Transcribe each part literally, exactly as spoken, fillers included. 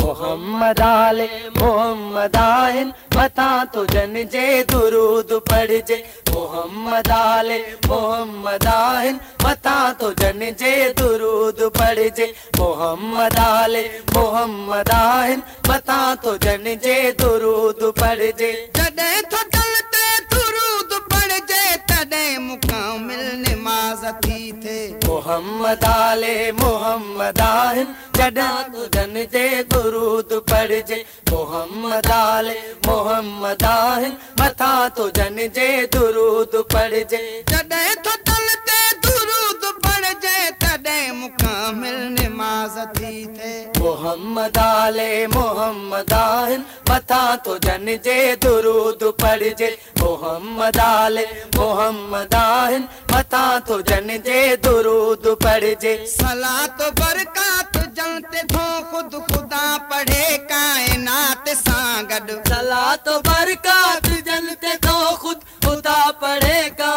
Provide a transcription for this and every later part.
मोहम्मद आले मोहम्मद आहिन मथां तुझन जे दुरूद पढ़जे मोहम्मद आले मोहम्मद आहिन मथां तुझन जे दुरूद पढ़जे मोहम्मद आले मोहम्मद आहिन मथां तुझन जे दुरूद पढ़जे जॾहिं तो दिल ते दुरूद पढ़जे तॾहिं मुकामिल निमाज़ थी थे मोहम्मद आले मोहम्मद आहिन जॾहिं तुझन जे दुरूद पढ़जे मोहम्मद आले मोहम्मद आहिन मथां तुझन जे दुरूद पढ़जे जॾहिं तो दिल ते दुरूद पढ़जे तॾहिं मुकामिल निमाज़ थी थे मोहम्मद आले मोहम्मद आहिन मथां तुझन जे दुरूद पढ़जे मोहम्मद आले मोहम्मद आहिन मथां तुझन जे दुरूद पढ़जे सलात बरकात जलते थो खुद खुदा पढ़े कायनात सां गॾु सलात बरकात जलते थो खुद खुदा पढ़े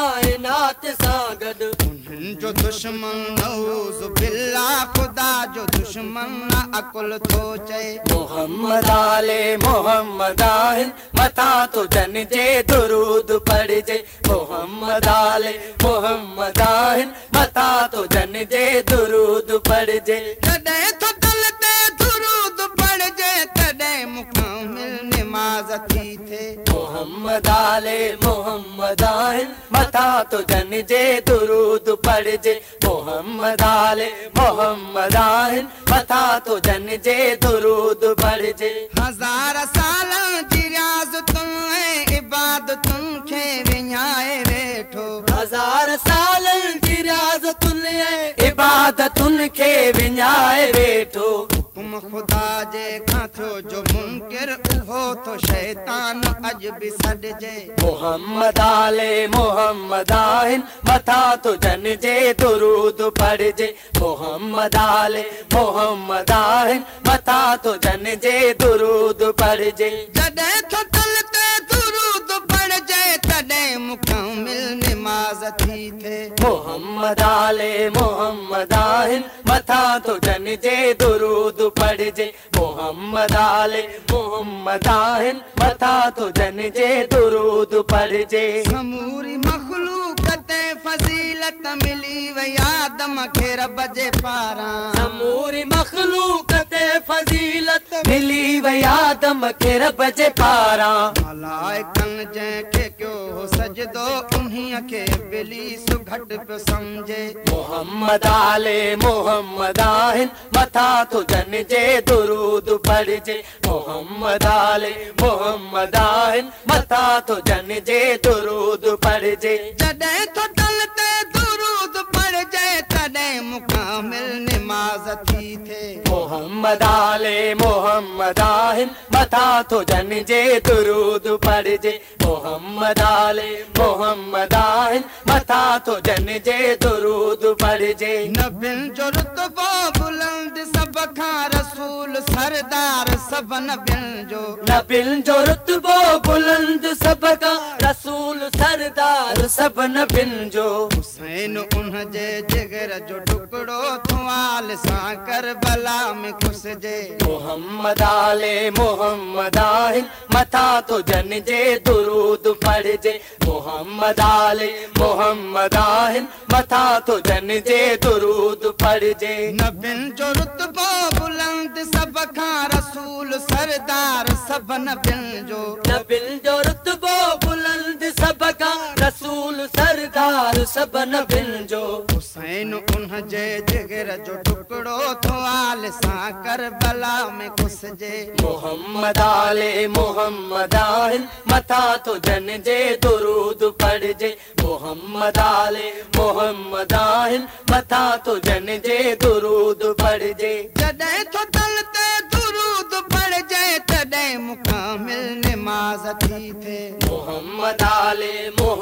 कायनात सां गॾु उन्हनि जो दुश्मन नऊज़ बिल्ला खुदा जो दुश्मन न अकुल थो चए मोहम्मद आले मोहम्मद आहिन मथां तुझन जे दुरूद पढ़जे मोहम्मद आले मोहम्मद आहिन मथां तुझन जे दुरूद पढ़जे जॾहिं तो दिल ते दुरूद पढ़जे तॾहिं मुकामिल निमाज़ थी थे मोहम्मद आले मोहम्मद आहिन मथां तुझन जे दुरूद पढ़जे मोहम्मद आले मोहम्मद आहिन मथां तुझन जे दुरूद पढ़जे हज़ार सालनि जी रियाज़तुनि ऐं इबादतुनि खे विञाए वेठो हज़ार सालनि जी रियाज़तुनि ऐं इबादतुनि खे विञाए वेठो हुकुम खुदा जे खां थियो जो मुनकिर उहो तो शैतान अॼु बि सॾिजे मोहम्मद आले मोहम्मद आहिन मथां तुझन जे दुरूद पढ़जे मोहम्मद आले मोहम्मद आहिन मथां तुझन जे दुरूद पढ़जे जॾहिं तो दिल ते दुरूद पढ़जे तॾहिं मुकामिल निमाज़ थी थे मोहम्मद आले मोहम्मद आहिन मथां तुझन जे दुरूद पढ़जे मोहम्मद आले मोहम्मद आहिन मथां तुझन जे दुरूद पढ़जे समूरी मखलूक ते फज़ीलत मिली वई आदम खे रब जे पारां समूरी मखलूक ते फज़ीलत मिली वई आदम खे रब जे पारां मलाइकनि जंहिंखे कयो हो सजदो उन्हीअ खे इब्लीस घटि पियो सम्झे मोहम्मद आले मोहम्मद आहिन मथां तुझन जे दुरूद पढ़जे मोहम्मद आले मोहम्मद आहिन मथां तुझन जे दुरूद पढ़जे जॾहिं तो दिल ते दुरूद पढ़जे तॾहिं मुकामिल निमाज़ थी थे मोहम्मद आले मोहम्मद आहिन मथां तुझन जे दुरूद पढ़जे मोहम्मद आले मोहम्मद आहिन मथां तुझन जे दुरूद पढ़जे नबियुनि जो रुतबो बुलंद सभ खां रसूल सरदार सभ नबियुनि जो नबियुनि जो रुतबो बुलंद सभ खां रसूल सरदार सभ नबियुनि जो हुसैन उन जे जिगर जो टुकड़ो थुआल सां करबला में घुसजे मोहम्मद आले मोहम्मद आहिन मथां तुझन जे दुरूद पढ़जे मोहम्मद आले मोहम्मद आहिन मथां तुझन जे दुरूद पढ़जे नबियुनि जो रुतबो बुलंद सभ खां रसूल सरदार सभ नबियुनि जो नबियुनि जो रुतबो बुलंद सभ खां रसूल सरदार सभ नबियुनि जो हुसैन उन जे जिगर जो टुकड़ो थुआल सां करबला में घुसजे मोहम्मद आले मोहम्मद आहिन मथां तुझन जे दुरूद पढ़जे मोहम्मद आले मोहम्मद आहिन मथां तुझन जे दुरूद पढ़जे जॾहिं तो दिल ते दुरूद पढ़जे तॾहिं मुकामिल निमाज़ थी थे मोहम्मद आले मोहम्मद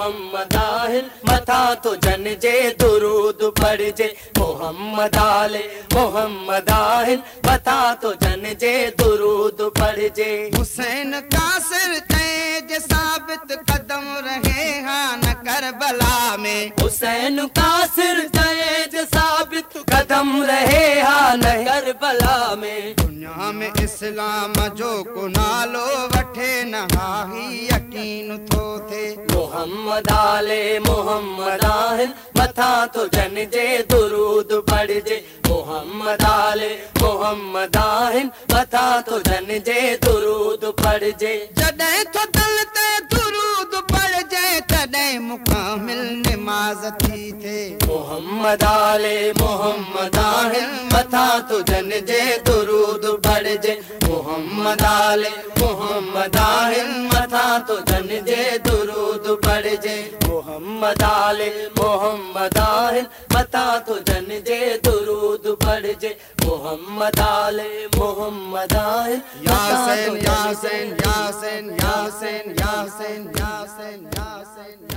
मोहम्मद आहिन मथा तो जन जे दुरूद पढ़जे मोहम्मद आले मोहम्मद आहिन मथा तो जन जे दुरूद पढ़जे हुसैन कासिर तेज साबित कदम रहे हाँ न करबला में हुसैन कासिर तेज साबित कदम रहे हाँ न करबला में दुनिया में इस्लाम जो को नालो वठे नहाही यकीन थो थे मोहम्मद आले मोहम्मद आहिन मथा तो जन जे दुरूद पढ़जे मोहम्मद आले मोहम्मद आहिन मथा तो जन जे दुरूद पढ़जे जॾहिं तो दिल ते दुरूद पढ़जे तॾहिं मुकामिल निमाज़ थी थे मोहम्मद आले मोहम्मद आहिन मथा तो जन जे दुरूद पढ़जे मोहम्मद आले मोहम्मद आहिन मथा तो जन जे दुरूद पढ़जे मोहम्मद आले मोहम्मद आहिन मथा तो जन जे दुरूद पढ़जे मोहम्मद आले मोहम्मद आहिन यासीन यासीन यासीन यासीन यासीन यासीन यासीन